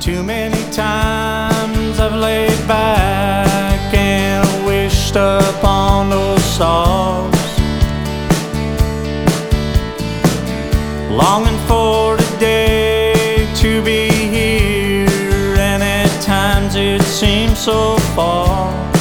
Too many times I've laid back and wished upon those stars, longing for the day to be here, and at times it seems so far.